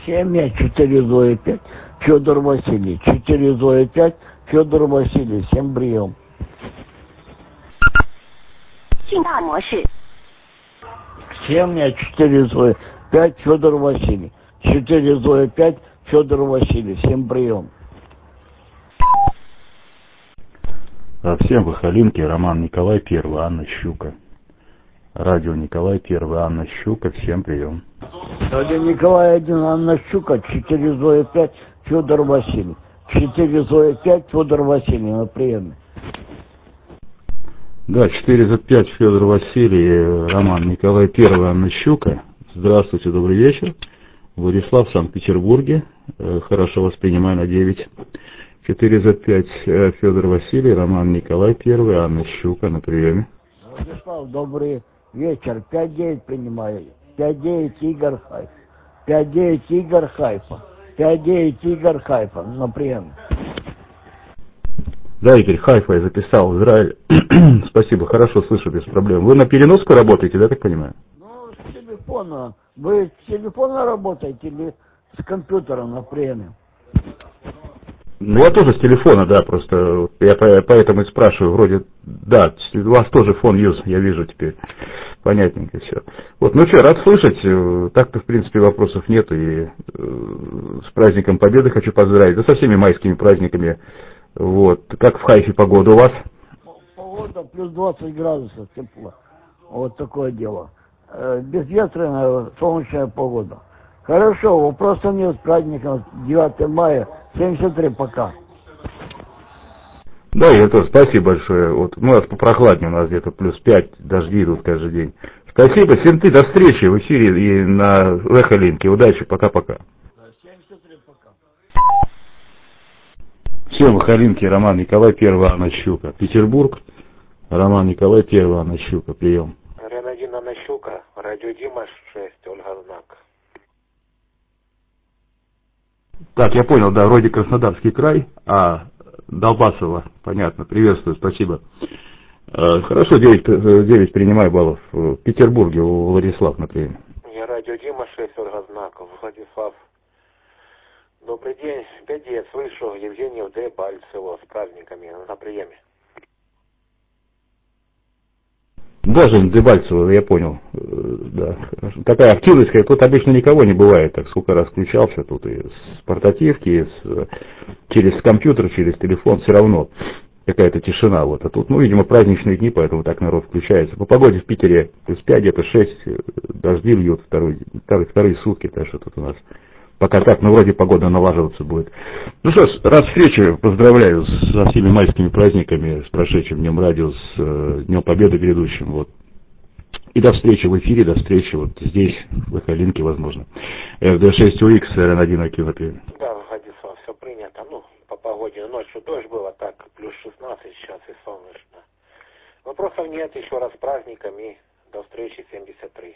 Семья 4 Зои 5, Федор Василий. 4 Зои 5, Федор Василий. Всем прием. 信号模式。 Семья 4 Зои 5, Федор Василий. 4 Зои 5, Федор Василий. Всем прием. Всем в Ихалинке, Роман Николай, 1, Анна Щука. Радио Николай, 1, Анна Щука, всем прием. Радио Николай 1, Анна Щука, 4 Зои 5, Федор Василий. 4 Зои 5, Федор Василий, на приеме. Да, 4Z5, Федор Василий, Роман Николай, 1, Анна Щука. Здравствуйте, добрый вечер. Владислав, в Санкт-Петербурге. Хорошо воспринимаю на 9. 4Z5, Федор Василий, Роман Николай, 1, Анна Щука, на приеме. Владислав, добрый вечер. 5-9 принимаю. 5-9 Игорь Хайф. 5-9 Игорь Хайфа. 5-9 Игорь Хайфа, на приеме. Да, Игорь, Хайфа я записал, Израиль. Спасибо, хорошо слышу, без проблем. Вы на переноску работаете, да, так понимаю? Ну, с телефона. Вы с телефона работаете или с компьютера на приеме? Ну, я тоже с телефона, да, просто я поэтому и спрашиваю, вроде, да, у вас тоже фон юз, я вижу теперь, понятненько все. Вот, ну что, рад слышать, так-то, в принципе, вопросов нет, и с праздником Победы хочу поздравить, да со всеми майскими праздниками, вот, как в Хайфе погода у вас? Погода плюс 20 градусов тепла, вот такое дело, безветренная солнечная погода. Хорошо, вопросов нет, с праздником 9 мая, 73, пока. Да, я тоже, спасибо большое. Вот, у нас попрохладнее, у нас где-то плюс 5, дожди идут каждый день. Спасибо, Сенты, до встречи в эфире и на Эхолинке. Удачи, пока-пока. 73, пока. Всем в Эхолинке, Роман Николай, 1, Анна Щука. Петербург, Роман Николай, 1, Анна Щука, прием. Рен-1, Анна Щука, радио Дима 6, Ольга Знак. Так, я понял, да, вроде Краснодарский край, Долбасово, понятно, приветствую, спасибо. Хорошо, 9 принимай баллов. В Петербурге у Владислав, например. Я радио Дима 6, Ольга Знаков, Владислав. Добрый день, 5 слышу Евгению Д. Бальцева с праздниками на приеме. Даже Дебальцево, я понял. Да, хорошо. Такая активность, тут обычно никого не бывает, так сколько раз включался тут и с портативки, и через компьютер, через телефон, все равно какая-то тишина. Вот. А тут, ну, видимо, праздничные дни, поэтому так народ включается. По погоде в Питере плюс 5, где-то 6, дожди льют вторые сутки, так что тут у нас пока так, ну, вроде погода налаживаться будет. Ну что ж, рад встрече, поздравляю со всеми майскими праздниками, с прошедшим Днем Радио, с Днем Победы грядущим, вот. И до встречи в эфире, до встречи вот здесь, в Эхолинке, возможно. ФД6УХ, РН1 Акинопи. Да, Владислав, все принято. Ну, по погоде ночью дождь было, так, плюс 16 сейчас и солнечно. Вопросов нет, еще раз с праздниками, до встречи 73.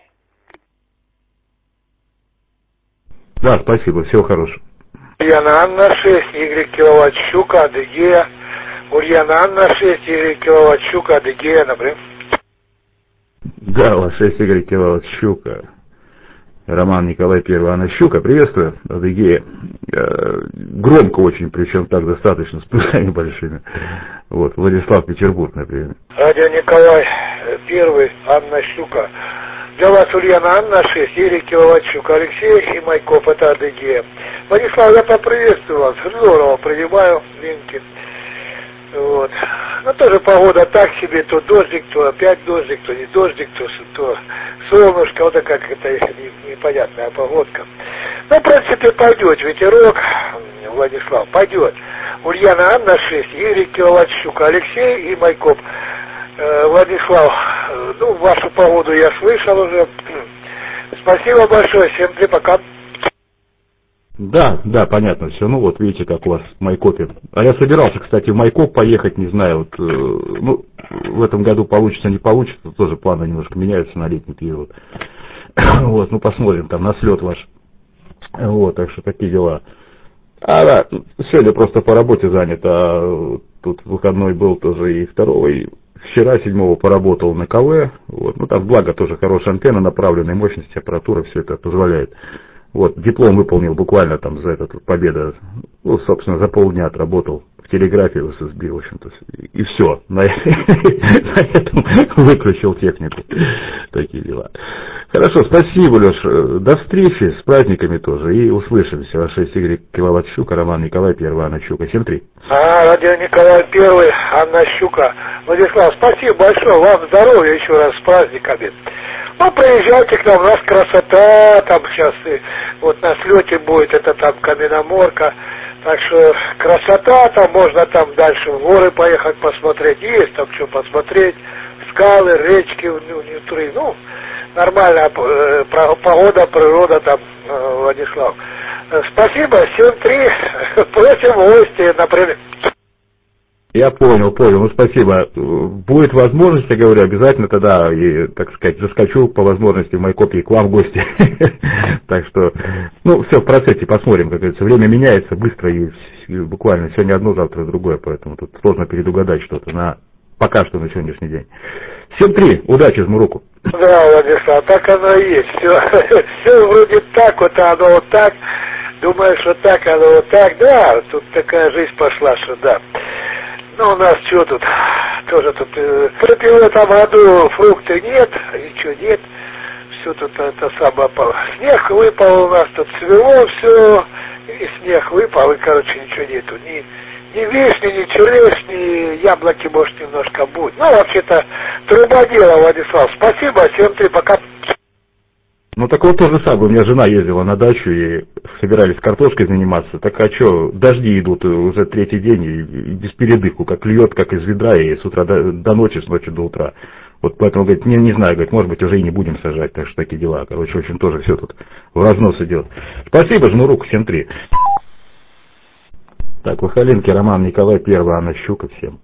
Да, спасибо, всего хорошего. Ульяна Анна 6, Y киловатт Щука, Адыгея. Ульяна Анна 6, Y киловатт Щука, Адыгея, например. Да, у вас 6 Y киловатт Щука. Роман Николай, 1, Анна Щука. Приветствую, Адыгея. Громко очень, причем так достаточно, с плюсами большими. Вот, Владислав, Петербург, например. Радио Николай 1, Анна Щука. Для вас Ульяна Анна 6, Y киловатт Щука, Алексей и Майков, это Адыгея. Владислав, я поприветствую вас, здорово принимаю линки. Вот. Ну, тоже погода так себе, то дождик, то опять дождик, то не дождик, то солнышко, вот как это непонятная погодка. Ну, в принципе, пойдет ветерок, Владислав, пойдет. Ульяна Анна 6, Y киловатт Щука, Алексей и Майкоп. Владислав, ну, вашу погоду я слышал уже. Спасибо большое, всем пока. Да, понятно все. Ну вот видите, как у вас в Майкопе. А я собирался, кстати, в Майкоп поехать, не знаю, вот, ну, в этом году получится, не получится, тоже планы немножко меняются на летний период. Вот, ну посмотрим, там на слет ваш. Вот, так что такие дела. Да, сегодня просто по работе занят, а тут выходной был тоже и 2-го, и вчера 7-го поработал на КВ. Вот, ну там благо тоже хорошая антенна, направленная мощность, аппаратура, все это позволяет Вот, диплом выполнил буквально там за эту победу. Ну, собственно, за полдня отработал в телеграфе в ССБ, в общем-то. И все. На этом выключил технику. Такие дела. Хорошо, спасибо, Леша. До встречи, с праздниками тоже. И услышимся. Ваш Игорь Киловатт Щука, Роман Николай, 1 Анна Щука. 7-3. Радио Николай I, Анна Щука. Владислав, спасибо большое. Вам здоровья еще раз с праздниками. Ну, приезжайте к нам, у нас красота, там сейчас вот на слете будет, это там Каменноморка. Так что красота, там можно там дальше в горы поехать посмотреть, есть там что посмотреть, скалы, речки внутри, ну, нормальная погода, природа там, Владислав. Спасибо, 7-3, просим в гости, например. Я понял. Ну, спасибо. Будет возможность, я говорю, обязательно тогда, и, так сказать, заскочу по возможности в Майкопе к вам в гости. Так что, ну, все в процессе, посмотрим, как говорится. Время меняется быстро, и буквально сегодня одно, завтра другое, поэтому тут сложно предугадать что-то пока что на сегодняшний день. 7-3, удачи, жму руку. Да, Владислав, так оно и есть. Все вроде так, вот оно вот так. Думаешь, вот так, оно вот так. Да, тут такая жизнь пошла, что да. Ну, у нас что тут, тоже тут, в этом году фрукты нет, ничего нет, все тут это самое, снег выпал у нас, тут свело все, и снег выпал, и, короче, ничего нету, ни вишни, ни черешни, яблоки, может, немножко будет. Ну, вообще-то, труба дело, Владислав, спасибо, 7-3, пока. Ну, так вот то же самое, у меня жена ездила на дачу и собирались картошкой заниматься, так а что, дожди идут уже третий день и без передыху, как льет, как из ведра, и с утра до ночи, с ночи до утра. Вот поэтому, говорит, не знаю, говорит, может быть, уже и не будем сажать, так что такие дела. Короче, очень тоже все тут в разнос идет. Спасибо, жму руку, 7-3. Так, Вахаленки, Роман Николай, 1 Анна Щука, всем.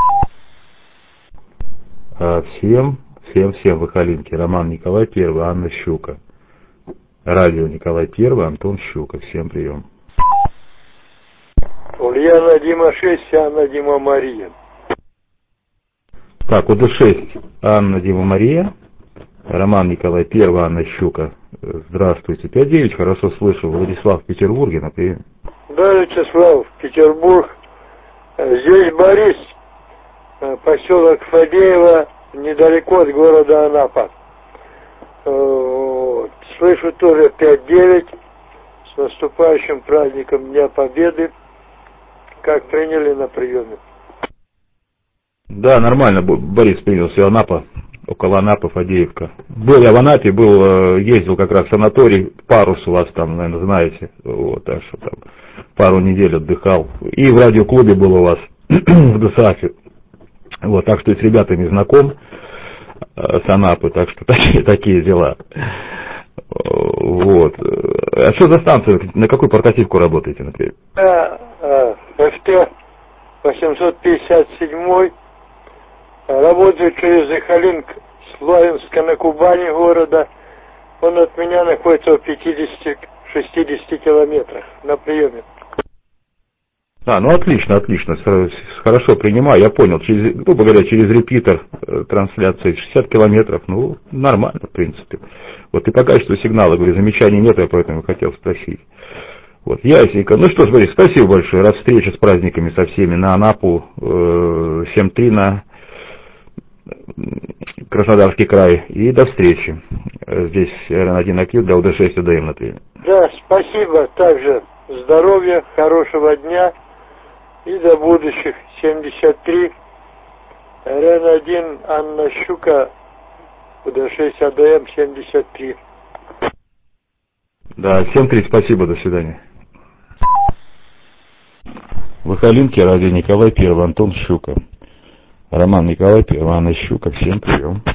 Всем Вахаленки, Роман Николай, 1 Анна Щука. Радио Николай I, Антон Щука. Всем прием. Ульяна Дима 6, Анна Дима Мария. Так, УД6, Анна Дима Мария. Роман Николай I, Анна Щука. Здравствуйте. 5-9, хорошо слышу. Владислав в Петербурге, на прием. Да, Вячеслав, Петербург. Здесь Борис, поселок Фадеево, недалеко от города Анапа. Слышу тоже 5-9, с наступающим праздником Дня Победы. Как приняли на приеме? Да, нормально, Борис принял, все Анапа, около Анапы, Фадеевка. Был я в Анапе, ездил как раз в санаторий, Парус у вас там, наверное, знаете, вот, так что там пару недель отдыхал. И в радиоклубе был у вас, в ДСАФе. Вот, так что с ребятами знаком, с Анапы, так что такие дела. Вот. А что за станцию, на какую портативку работаете, например? ФТ 857, работаю через Ихалинг, Славянска на Кубани города. Он от меня находится в 50-60 километрах на приеме. Ну отлично, хорошо принимаю, я понял, грубо говоря, через репитер трансляции 60 километров, ну, нормально, в принципе. Вот и по качеству сигнала, говорю, замечаний нет, я поэтому хотел спросить. Вот, ясненько. Ну что ж, Борис, спасибо большое, рад встрече с праздниками со всеми на Анапу, 7-3 на Краснодарский край, и до встречи. Здесь РН1 Акил для УД6 УДМ на приеме. Да, спасибо, также здоровья, хорошего дня. И до будущих. 73, РН1, Анна Щука, УД6 АДМ, 73. Да, 7-3, спасибо, до свидания. Вахаленки, радио Николай I, Антон Щука. Роман Николай I, Анна Щука, всем прием.